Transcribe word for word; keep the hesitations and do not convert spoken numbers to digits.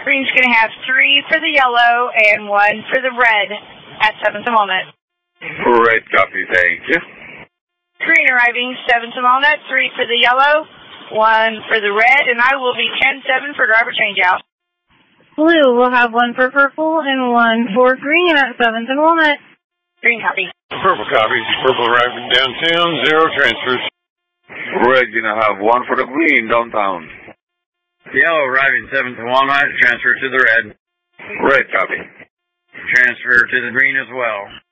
Green's going to have three for the yellow and one for the red at seven to Walnut. Red copy, thank you. Green arriving seven to Walnut, three for the yellow, one for the red, and I will be ten seven for driver changeout. Blue will have one for purple and one for green at seven to Walnut. Green copy. Purple copy. Purple arriving downtown, zero transfers. Red gonna have one for the green downtown. Yellow arriving seven to Walnut, transfer to the red. Red copy. Transfer to the green as well.